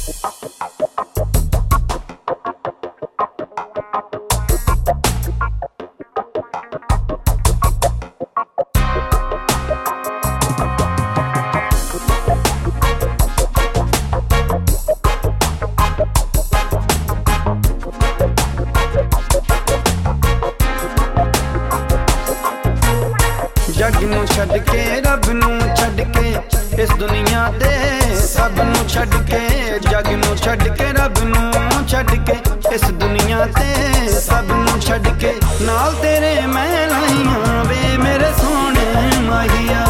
जग नूं छड्ड के रब नूं छड्ड के इस दुनिया ते सब नूं छड्ड के जग नूं छड्ड के रब नूं छड्ड के इस दुनिया ते सब नूं छड्ड के नाल तेरे मैं लाइयां वे मेरे सोने माहिया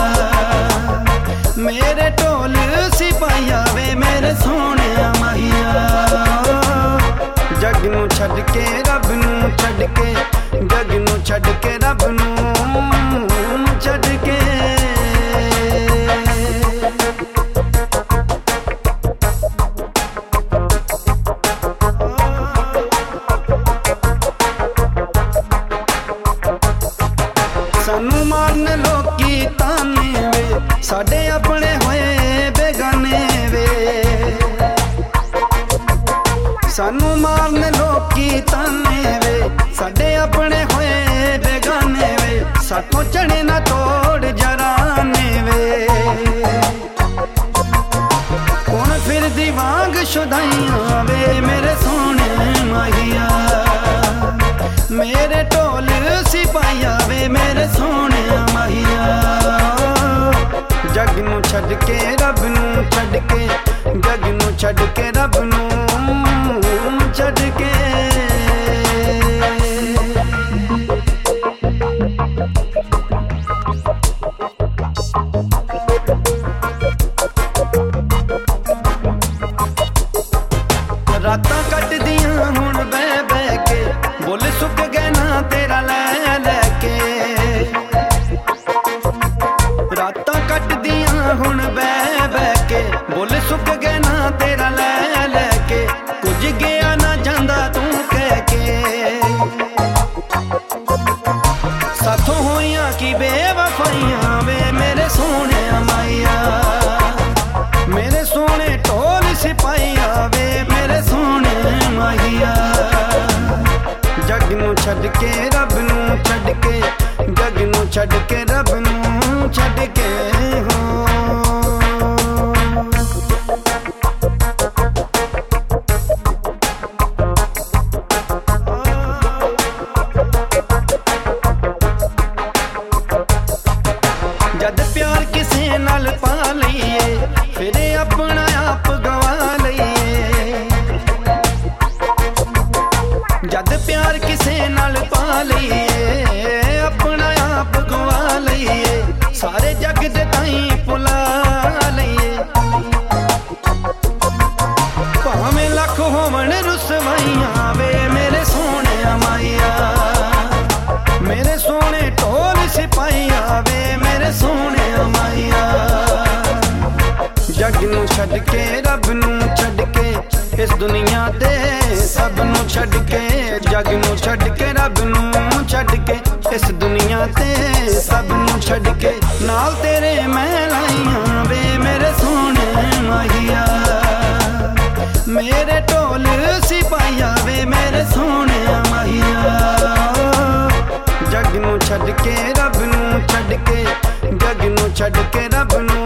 मेरे ढोल सिपाहिया वे मेरे सोने माहिया जग नूं छड्ड के रब नूं छड्ड के जग नूं छड्ड के रब नूं छड्ड के सानू मारन लोकी ताने वे साडे अपने होए बेगाने वे सानू मारन लोकी ताने वे साडे अपने होए बेगाने वे साथों चढ़े ना तोड़ जराने वे कौन फिर दी वांग शुदाइयां वे मेरे सोने माहिया मेरे ढोल सिपाहिया वे मेरे सोने माहिया जग नूं छड्ड के रब नूं छड्ड के जग नूं छड्ड के रब नूं छड्ड के रातां कटदियां हुण बह बह के बुल सुक गए ना तेरा लै लैके रातां कटदियां हुण बह बह के बुल सुक गए ना तेरा लै लैके कुछ गया ना जांदा तू कह के साथों होइयां की बेवफाइयां वे मेरे सोने माइया मेरे सोने ढोल सिपाहिया वे मेरे सोने माहिया जग नूं छड्ड के रब नूं छड्ड के जग नूं छड्ड के रब नूं छड्ड के हो जद प्यार किसे नाल पा लईए फिर अपना आप गवा लईए जद प्यार किसे नाल पा लईए अपना आप गवा लईए सारे जग दे ताईं भुला लईए भावें लख होवन रुसवाइयां वे मेरे सोने माइया मेरे सोने ढोल सिपाहिया वे मेरे सोने माइया जग नूं छड्ड के रब नूं छड्ड के इस दुनिया ते सब नूं छड्ड के जग नूं छड्ड के रब नूं छड्ड के इस दुनिया ते सब नूं छड्ड के नाल तेरे मैं लाइयां वे मेरे सोने माहिया मेरे ढोल सिपाहिया वे मेरे सोने माहिया जग नूं छड्ड के रब नूं छड्ड के जग नूं छड्ड के रब नूं